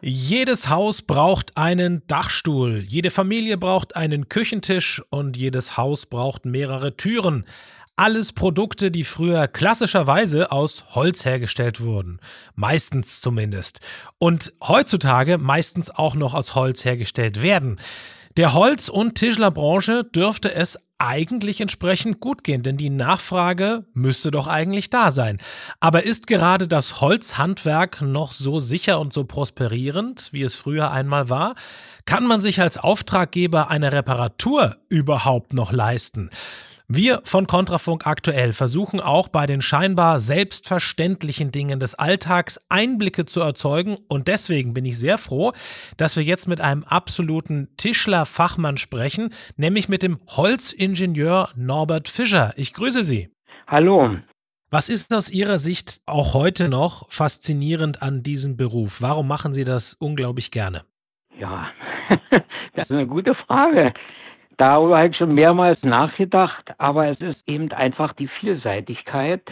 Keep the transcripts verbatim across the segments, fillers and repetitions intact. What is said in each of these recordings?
Jedes Haus braucht einen Dachstuhl, jede Familie braucht einen Küchentisch und jedes Haus braucht mehrere Türen. Alles Produkte, die früher klassischerweise aus Holz hergestellt wurden. Meistens zumindest. Und heutzutage meistens auch noch aus Holz hergestellt werden. Der Holz- und Tischlerbranche dürfte es eigentlich entsprechend gut gehen, denn die Nachfrage müsste doch eigentlich da sein. Aber ist gerade das Holzhandwerk noch so sicher und so prosperierend, wie es früher einmal war? Kann man sich als Auftraggeber eine Reparatur überhaupt noch leisten? Wir von Kontrafunk aktuell versuchen auch bei den scheinbar selbstverständlichen Dingen des Alltags Einblicke zu erzeugen und deswegen bin ich sehr froh, dass wir jetzt mit einem absoluten Tischlerfachmann sprechen, nämlich mit dem Holzingenieur Norbert Fischer. Ich grüße Sie. Hallo. Was ist aus Ihrer Sicht auch heute noch faszinierend an diesem Beruf? Warum machen Sie das unglaublich gerne? Ja, das ist eine gute Frage. Darüber habe ich schon mehrmals nachgedacht, aber es ist eben einfach die Vielseitigkeit,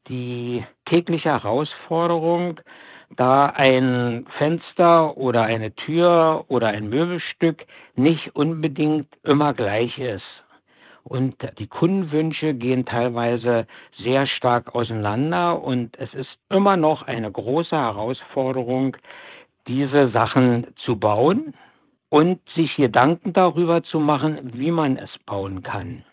die tägliche Herausforderung, da ein Fenster oder eine Tür oder ein Möbelstück nicht unbedingt immer gleich ist. Und die Kundenwünsche gehen teilweise sehr stark auseinander und es ist immer noch eine große Herausforderung, diese Sachen zu bauen und sich Gedanken darüber zu machen, wie man es bauen kann.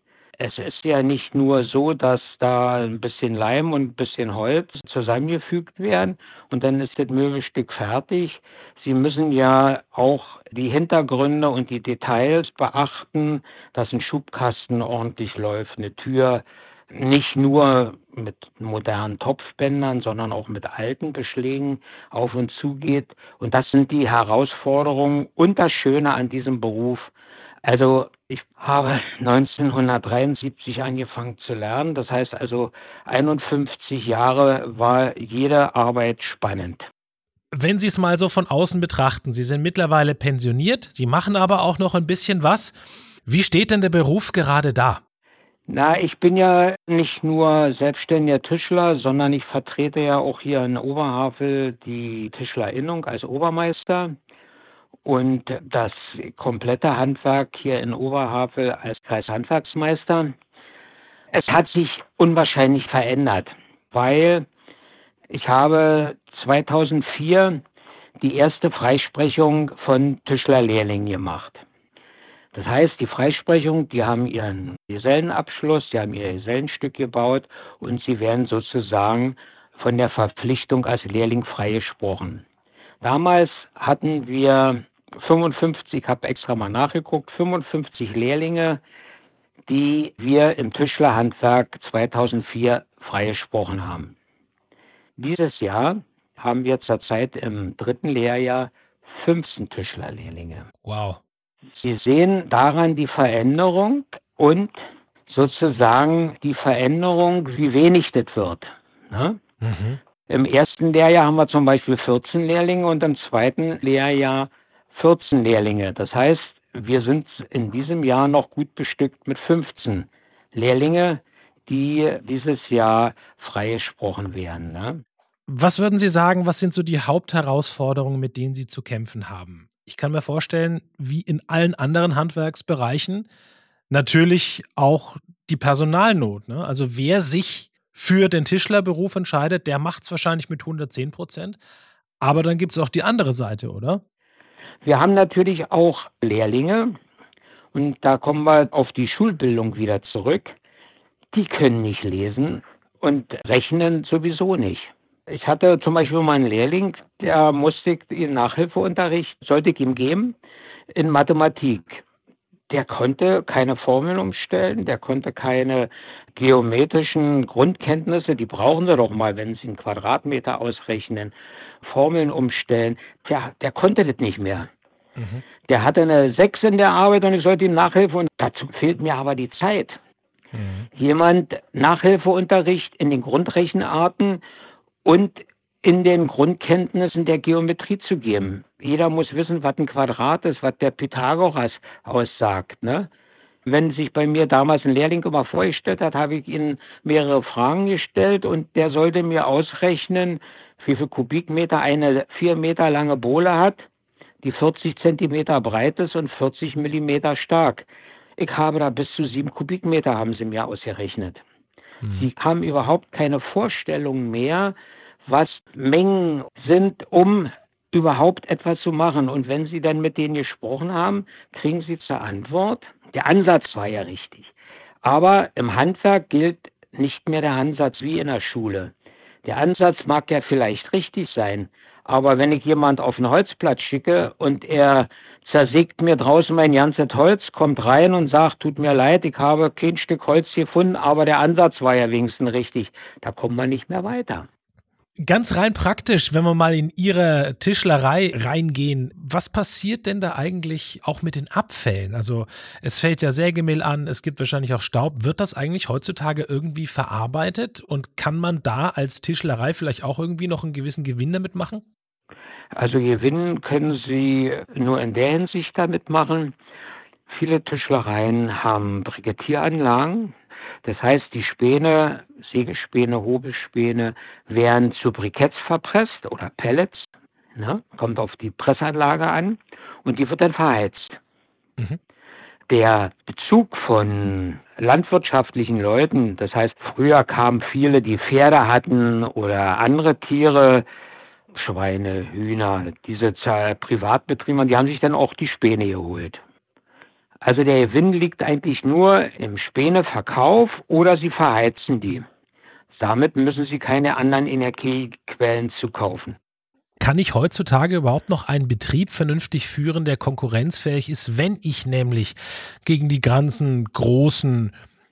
Es ist ja nicht nur so, dass da ein bisschen Leim und ein bisschen Holz zusammengefügt werden und dann ist das Möbelstück fertig. Sie müssen ja auch die Hintergründe und die Details beachten, dass ein Schubkasten ordentlich läuft, eine Tür nicht nur mit modernen Topfbändern, sondern auch mit alten Beschlägen auf und zu geht. Und das sind die Herausforderungen und das Schöne an diesem Beruf. Also ich habe neunzehnhundertdreiundsiebzig angefangen zu lernen. Das heißt also einundfünfzig Jahre war jede Arbeit spannend. Wenn Sie es mal so von außen betrachten, Sie sind mittlerweile pensioniert, Sie machen aber auch noch ein bisschen was. Wie steht denn der Beruf gerade da? Na, ich bin ja nicht nur selbstständiger Tischler, sondern ich vertrete ja auch hier in Oberhavel die Tischlerinnung als Obermeister und das komplette Handwerk hier in Oberhavel als Kreishandwerksmeister. Es hat sich unwahrscheinlich verändert, weil ich habe zweitausendvier die erste Freisprechung von Tischlerlehrlingen gemacht. Das heißt, die Freisprechung, die haben ihren Gesellenabschluss, die haben ihr Gesellenstück gebaut und sie werden sozusagen von der Verpflichtung als Lehrling freigesprochen. Damals hatten wir fünfundfünfzig, ich habe extra mal nachgeguckt, fünfundfünfzig Lehrlinge, die wir im Tischlerhandwerk zweitausendvier freigesprochen haben. Dieses Jahr haben wir zurzeit im dritten Lehrjahr fünfzehn Tischlerlehrlinge. Wow. Sie sehen daran die Veränderung und sozusagen die Veränderung, wie wenig das wird. Ne? Mhm. Im ersten Lehrjahr haben wir zum Beispiel vierzehn Lehrlinge und im zweiten Lehrjahr vierzehn Lehrlinge. Das heißt, wir sind in diesem Jahr noch gut bestückt mit fünfzehn Lehrlinge, die dieses Jahr freigesprochen werden. Ne? Was würden Sie sagen, was sind so die Hauptherausforderungen, mit denen Sie zu kämpfen haben? Ich kann mir vorstellen, wie in allen anderen Handwerksbereichen, natürlich auch die Personalnot. Ne? Also wer sich für den Tischlerberuf entscheidet, der macht es wahrscheinlich mit hundertzehn Prozent. Aber dann gibt es auch die andere Seite, oder? Wir haben natürlich auch Lehrlinge und da kommen wir auf die Schulbildung wieder zurück. Die können nicht lesen und rechnen sowieso nicht. Ich hatte zum Beispiel mal einen Lehrling, der musste ihn Nachhilfeunterricht, sollte ich ihm geben, in Mathematik. Der konnte keine Formeln umstellen, der konnte keine geometrischen Grundkenntnisse, die brauchen sie doch mal, wenn sie einen Quadratmeter ausrechnen, Formeln umstellen. Tja, der konnte das nicht mehr. Mhm. Der hatte eine sechs in der Arbeit und ich sollte ihm nachhelfen und dazu fehlt mir aber die Zeit. Mhm. Jemand Nachhilfeunterricht in den Grundrechenarten und in den Grundkenntnissen der Geometrie zu geben. Jeder muss wissen, was ein Quadrat ist, was der Pythagoras aussagt. Ne? Wenn sich bei mir damals ein Lehrling immer vorgestellt hat, habe ich ihm mehrere Fragen gestellt und der sollte mir ausrechnen, wie viel Kubikmeter eine vier Meter lange Bohle hat, die vierzig Zentimeter breit ist und vierzig Millimeter stark. Ich habe da bis zu sieben Kubikmeter, haben sie mir ausgerechnet. Hm. Sie haben überhaupt keine Vorstellung mehr, was Mengen sind, um überhaupt etwas zu machen. Und wenn Sie dann mit denen gesprochen haben, kriegen Sie zur Antwort, der Ansatz war ja richtig. Aber im Handwerk gilt nicht mehr der Ansatz wie in der Schule. Der Ansatz mag ja vielleicht richtig sein, aber wenn ich jemand auf ein Holzblatt schicke und er zersägt mir draußen mein ganzes Holz, kommt rein und sagt, tut mir leid, ich habe kein Stück Holz gefunden, aber der Ansatz war ja wenigstens richtig, da kommt man nicht mehr weiter. Ganz rein praktisch, wenn wir mal in Ihre Tischlerei reingehen, was passiert denn da eigentlich auch mit den Abfällen? Also es fällt ja Sägemehl an, es gibt wahrscheinlich auch Staub. Wird das eigentlich heutzutage irgendwie verarbeitet und kann man da als Tischlerei vielleicht auch irgendwie noch einen gewissen Gewinn damit machen? Also gewinnen können Sie nur in der Hinsicht damit machen. Viele Tischlereien haben Brikettieranlagen. Das heißt, die Späne, Sägespäne, Hobelspäne werden zu Briketts verpresst oder Pellets. Ne? Kommt auf die Pressanlage an und die wird dann verheizt. Mhm. Der Bezug von landwirtschaftlichen Leuten, das heißt, früher kamen viele, die Pferde hatten oder andere Tiere, Schweine, Hühner, diese Zahl- Privatbetriebe, die haben sich dann auch die Späne geholt. Also der Gewinn liegt eigentlich nur im Späneverkauf oder sie verheizen die. Damit müssen sie keine anderen Energiequellen zukaufen. Kann ich heutzutage überhaupt noch einen Betrieb vernünftig führen, der konkurrenzfähig ist, wenn ich nämlich gegen die ganzen großen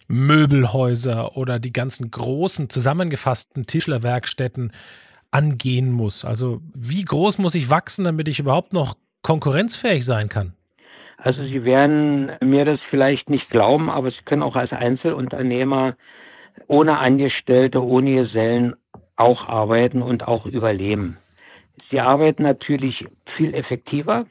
Möbelhäuser oder die ganzen großen zusammengefassten Tischlerwerkstätten angehen muss? Also wie groß muss ich wachsen, damit ich überhaupt noch konkurrenzfähig sein kann? Also Sie werden mir das vielleicht nicht glauben, aber Sie können auch als Einzelunternehmer ohne Angestellte, ohne Gesellen auch arbeiten und auch überleben. Sie arbeiten natürlich viel effektiver.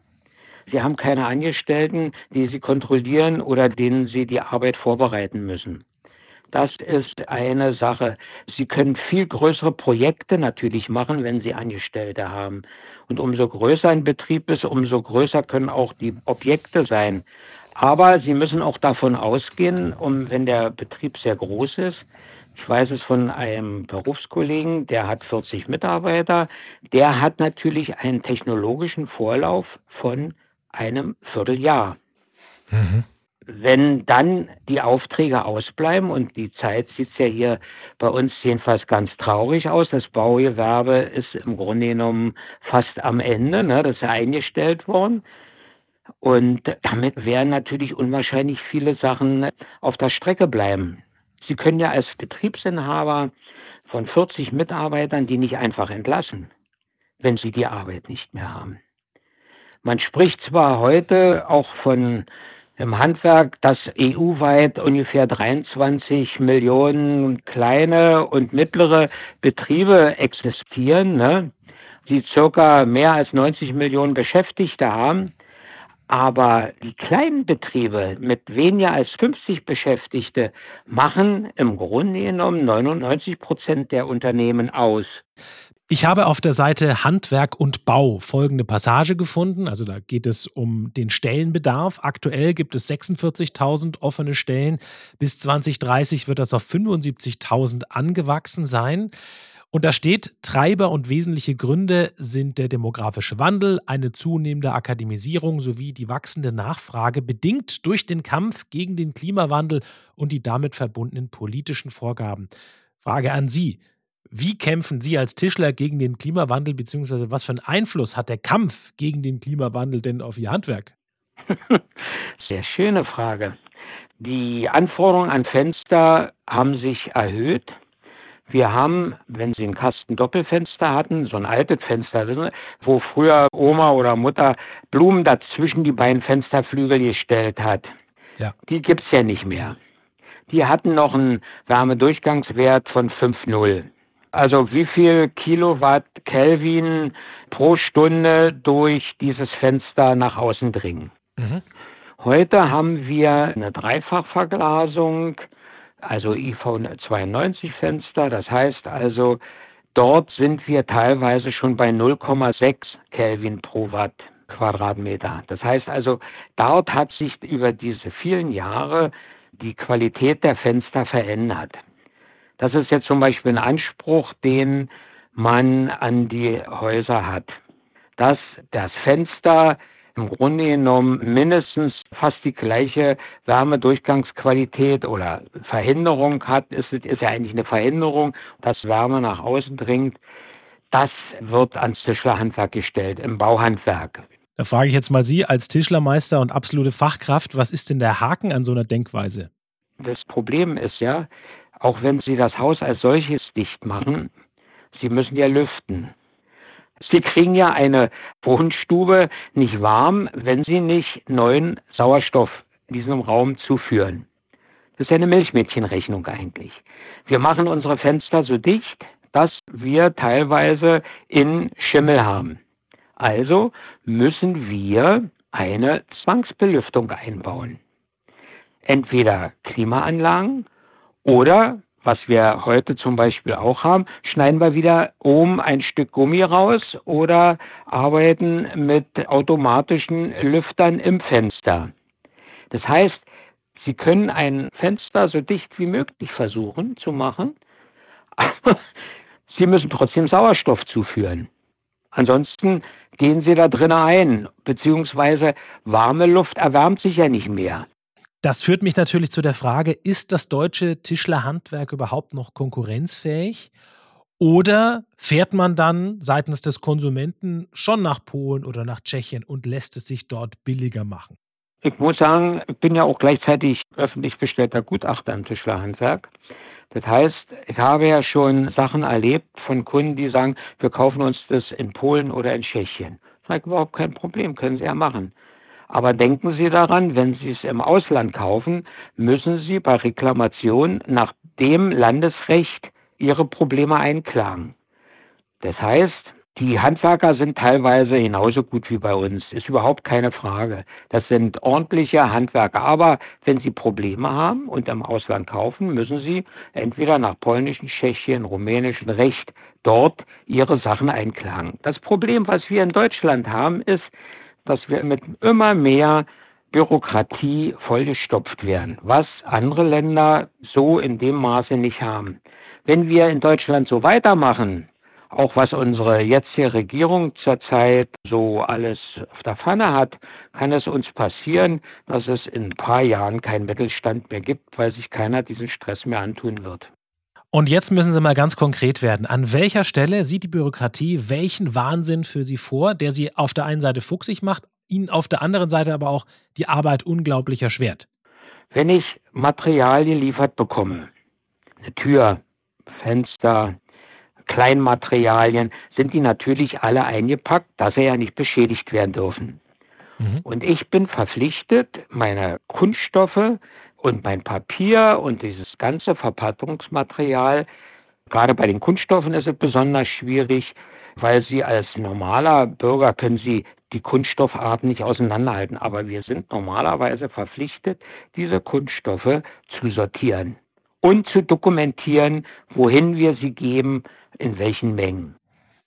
Sie haben keine Angestellten, die Sie kontrollieren oder denen Sie die Arbeit vorbereiten müssen. Das ist eine Sache. Sie können viel größere Projekte natürlich machen, wenn Sie Angestellte haben. Und umso größer ein Betrieb ist, umso größer können auch die Objekte sein. Aber Sie müssen auch davon ausgehen, um, wenn der Betrieb sehr groß ist, ich weiß es von einem Berufskollegen, der hat vierzig Mitarbeiter, der hat natürlich einen technologischen Vorlauf von einem Vierteljahr. Mhm. Wenn dann die Aufträge ausbleiben, und die Zeit sieht ja hier bei uns jedenfalls ganz traurig aus, das Baugewerbe ist im Grunde genommen fast am Ende, ne, das ist ja eingestellt worden. Und damit werden natürlich unwahrscheinlich viele Sachen auf der Strecke bleiben. Sie können ja als Betriebsinhaber von vierzig Mitarbeitern die nicht einfach entlassen, wenn sie die Arbeit nicht mehr haben. Man spricht zwar heute auch von im Handwerk, dass E U-weit ungefähr dreiundzwanzig Millionen kleine und mittlere Betriebe existieren, ne, die circa mehr als neunzig Millionen Beschäftigte haben. Aber die kleinen Betriebe mit weniger als fünfzig Beschäftigte machen im Grunde genommen neunundneunzig Prozent der Unternehmen aus. Ich habe auf der Seite Handwerk und Bau folgende Passage gefunden. Also da geht es um den Stellenbedarf. Aktuell gibt es sechsundvierzigtausend offene Stellen. Bis zwanzig dreißig wird das auf fünfundsiebzigtausend angewachsen sein. Und da steht, Treiber und wesentliche Gründe sind der demografische Wandel, eine zunehmende Akademisierung sowie die wachsende Nachfrage, bedingt durch den Kampf gegen den Klimawandel und die damit verbundenen politischen Vorgaben. Frage an Sie. Wie kämpfen Sie als Tischler gegen den Klimawandel, beziehungsweise was für einen Einfluss hat der Kampf gegen den Klimawandel denn auf Ihr Handwerk? Sehr schöne Frage. Die Anforderungen an Fenster haben sich erhöht. Wir haben, wenn Sie einen Kasten Doppelfenster hatten, so ein altes Fenster, wissen Sie, wo früher Oma oder Mutter Blumen dazwischen die beiden Fensterflügel gestellt hat. Ja. Die gibt es ja nicht mehr. Die hatten noch einen Wärmedurchgangswert von fünf Komma null. Also wie viel Kilowatt Kelvin pro Stunde durch dieses Fenster nach außen dringen. Mhm. Heute haben wir eine Dreifachverglasung, also I V zweiundneunzig Fenster. Das heißt also, dort sind wir teilweise schon bei null Komma sechs Kelvin pro Watt Quadratmeter. Das heißt also, dort hat sich über diese vielen Jahre die Qualität der Fenster verändert. Das ist jetzt zum Beispiel ein Anspruch, den man an die Häuser hat, dass das Fenster im Grunde genommen mindestens fast die gleiche Wärmedurchgangsqualität oder Verhinderung hat. Es ist ja eigentlich eine Verhinderung, dass Wärme nach außen dringt. Das wird ans Tischlerhandwerk gestellt, im Bauhandwerk. Da frage ich jetzt mal Sie als Tischlermeister und absolute Fachkraft, was ist denn der Haken an so einer Denkweise? Das Problem ist ja, auch wenn Sie das Haus als solches dicht machen, Sie müssen ja lüften. Sie kriegen ja eine Wohnstube nicht warm, wenn Sie nicht neuen Sauerstoff in diesem Raum zuführen. Das ist ja eine Milchmädchenrechnung eigentlich. Wir machen unsere Fenster so dicht, dass wir teilweise in Schimmel haben. Also müssen wir eine Zwangsbelüftung einbauen. Entweder Klimaanlagen oder, was wir heute zum Beispiel auch haben, schneiden wir wieder oben ein Stück Gummi raus oder arbeiten mit automatischen Lüftern im Fenster. Das heißt, Sie können ein Fenster so dicht wie möglich versuchen zu machen, aber Sie müssen trotzdem Sauerstoff zuführen. Ansonsten gehen Sie da drinnen ein, beziehungsweise warme Luft erwärmt sich ja nicht mehr. Das führt mich natürlich zu der Frage, ist das deutsche Tischlerhandwerk überhaupt noch konkurrenzfähig? Oder fährt man dann seitens des Konsumenten schon nach Polen oder nach Tschechien und lässt es sich dort billiger machen? Ich muss sagen, ich bin ja auch gleichzeitig öffentlich bestellter Gutachter im Tischlerhandwerk. Das heißt, ich habe ja schon Sachen erlebt von Kunden, die sagen, wir kaufen uns das in Polen oder in Tschechien. Das ist überhaupt kein Problem, können Sie ja machen. Aber denken Sie daran, wenn Sie es im Ausland kaufen, müssen Sie bei Reklamation nach dem Landesrecht Ihre Probleme einklagen. Das heißt, die Handwerker sind teilweise genauso gut wie bei uns, ist überhaupt keine Frage. Das sind ordentliche Handwerker. Aber wenn Sie Probleme haben und im Ausland kaufen, müssen Sie entweder nach polnischem, tschechischen, rumänischem Recht dort Ihre Sachen einklagen. Das Problem, was wir in Deutschland haben, ist, dass wir mit immer mehr Bürokratie vollgestopft werden, was andere Länder so in dem Maße nicht haben. Wenn wir in Deutschland so weitermachen, auch was unsere jetzige Regierung zurzeit so alles auf der Pfanne hat, kann es uns passieren, dass es in ein paar Jahren keinen Mittelstand mehr gibt, weil sich keiner diesen Stress mehr antun wird. Und jetzt müssen Sie mal ganz konkret werden. An welcher Stelle sieht die Bürokratie welchen Wahnsinn für Sie vor, der Sie auf der einen Seite fuchsig macht, Ihnen auf der anderen Seite aber auch die Arbeit unglaublich erschwert? Wenn ich Material geliefert bekomme, eine Tür, Fenster, Kleinmaterialien, sind die natürlich alle eingepackt, dass sie ja nicht beschädigt werden dürfen. Mhm. Und ich bin verpflichtet, meine Kunststoffe und mein Papier und dieses ganze Verpackungsmaterial, gerade bei den Kunststoffen ist es besonders schwierig, weil Sie als normaler Bürger können Sie die Kunststoffarten nicht auseinanderhalten. Aber wir sind normalerweise verpflichtet, diese Kunststoffe zu sortieren und zu dokumentieren, wohin wir sie geben, in welchen Mengen.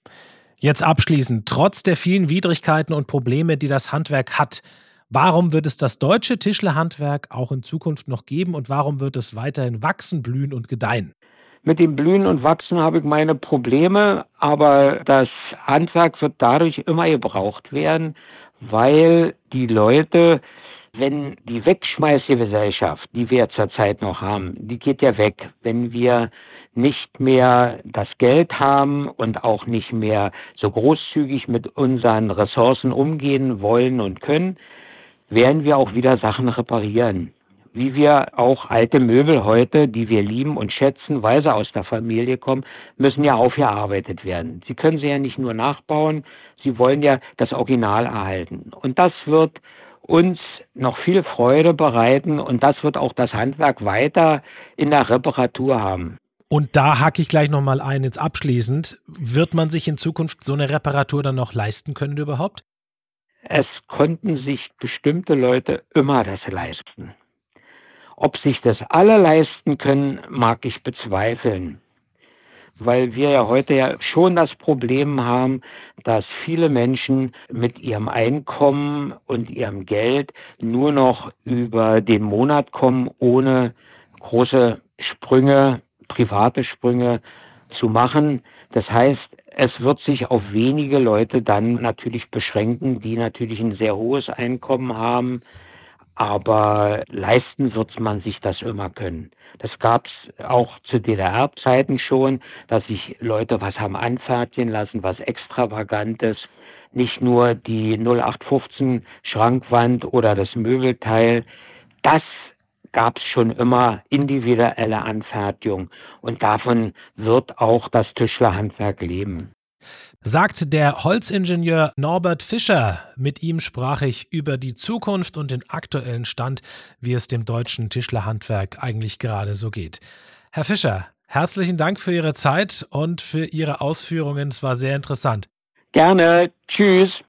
Jetzt abschließend, trotz der vielen Widrigkeiten und Probleme, die das Handwerk hat, warum wird es das deutsche Tischlerhandwerk auch in Zukunft noch geben und warum wird es weiterhin wachsen, blühen und gedeihen? Mit dem Blühen und Wachsen habe ich meine Probleme, aber das Handwerk wird dadurch immer gebraucht werden, weil die Leute, wenn die Wegschmeißgesellschaft, die wir zurzeit noch haben, die geht ja weg. Wenn wir nicht mehr das Geld haben und auch nicht mehr so großzügig mit unseren Ressourcen umgehen wollen und können, werden wir auch wieder Sachen reparieren. Wie wir auch alte Möbel heute, die wir lieben und schätzen, weil sie aus der Familie kommen, müssen ja aufgearbeitet werden. Sie können sie ja nicht nur nachbauen, sie wollen ja das Original erhalten. Und das wird uns noch viel Freude bereiten und das wird auch das Handwerk weiter in der Reparatur haben. Und da hake ich gleich nochmal ein, jetzt abschließend. Wird man sich in Zukunft so eine Reparatur dann noch leisten können überhaupt? es konnten sich bestimmte Leute immer das leisten. Ob sich das alle leisten können, mag ich bezweifeln, weil wir ja heute ja schon das Problem haben, dass viele Menschen mit ihrem Einkommen und ihrem Geld nur noch über den Monat kommen, ohne große Sprünge, private Sprünge zu machen. Das heißt, es wird sich auf wenige Leute dann natürlich beschränken, die natürlich ein sehr hohes Einkommen haben. Aber leisten wird man sich das immer können. Das gab es auch zu D D R-Zeiten schon, dass sich Leute was haben anfertigen lassen, was Extravagantes. Nicht nur die null acht fünfzehn Schrankwand oder das Möbelteil. Das gab es schon immer, individuelle Anfertigung. Und davon wird auch das Tischlerhandwerk leben. Sagt der Holzingenieur Norbert Fischer. Mit ihm sprach ich über die Zukunft und den aktuellen Stand, wie es dem deutschen Tischlerhandwerk eigentlich gerade so geht. Herr Fischer, herzlichen Dank für Ihre Zeit und für Ihre Ausführungen. Es war sehr interessant. Gerne. Tschüss.